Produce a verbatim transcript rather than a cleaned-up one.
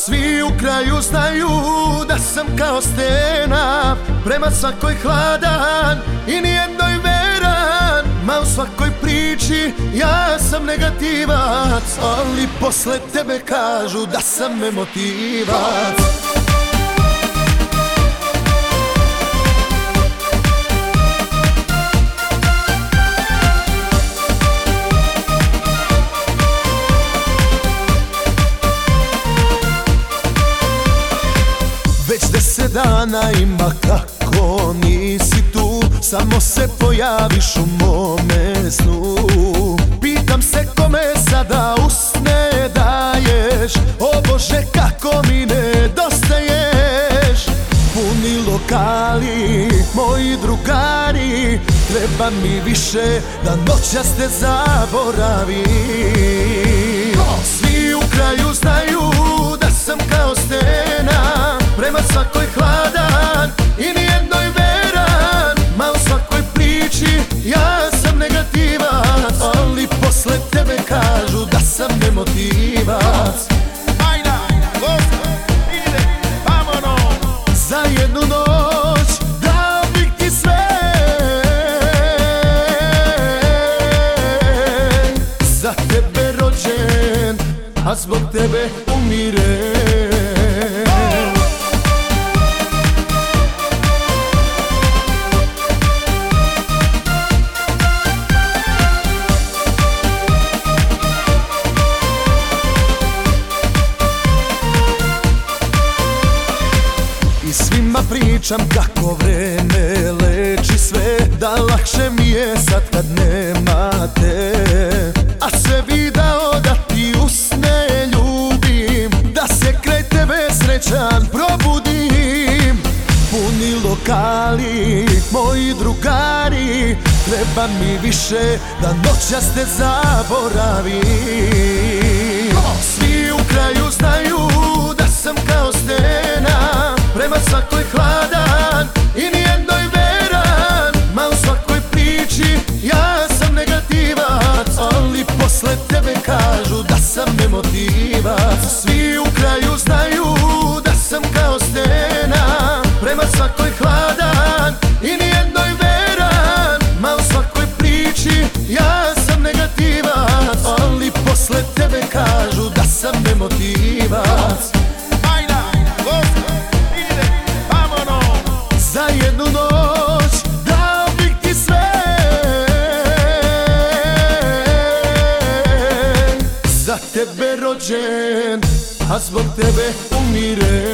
Svi u kraju znaju da sam kao stena, prema svakoj hladan i nijednoj veran. Ma u svakoj priči ja sam negativac, ali posle tebe kažu da sam emotivac. Već deset dana ima kako nisi tu, samo se pojaviš u mome snu. Pitam se kome sada usne daješ, o Bože kako mi nedostaješ. Puni lokali, moji drugari, treba mi više da noćas te zaboravim. Svi u kraju znaju da sam kao stena, prema svakoj hladan i nijednoj veran. Ma u svakoj priči ja sam negativac, ali posle tebe kažu da sam emotivac. Ajda, gosta, ide, vamono. Za jednu noć dao bih ti sve, za tebe rođen, a zbog tebe umirem. Svima pričam kako vreme leči sve, da lakše mi je sad kad nema te. A sve bi dao da ti usne ljubim, da se kraj tebe srećan probudim. Puni lokali, moji drugari, treba mi više da noćas te zaboravim. Svi u kraju znaju da sam kao stena, prema svakoj hladan i nijednoj veran. Ma u svakoj priči ja sam negativac, ali posle tebe kažu da sam emotivac. Svi u kraju znaju da sam kao stena, prema svakoj hladan i nijednoj veran. Ma u svakoj priči ja sam negativac, ali posle tebe kažu da sam emotivac. Za jednu noć dao bih ti sve, za tebe rođen, a zbog tebe umirem.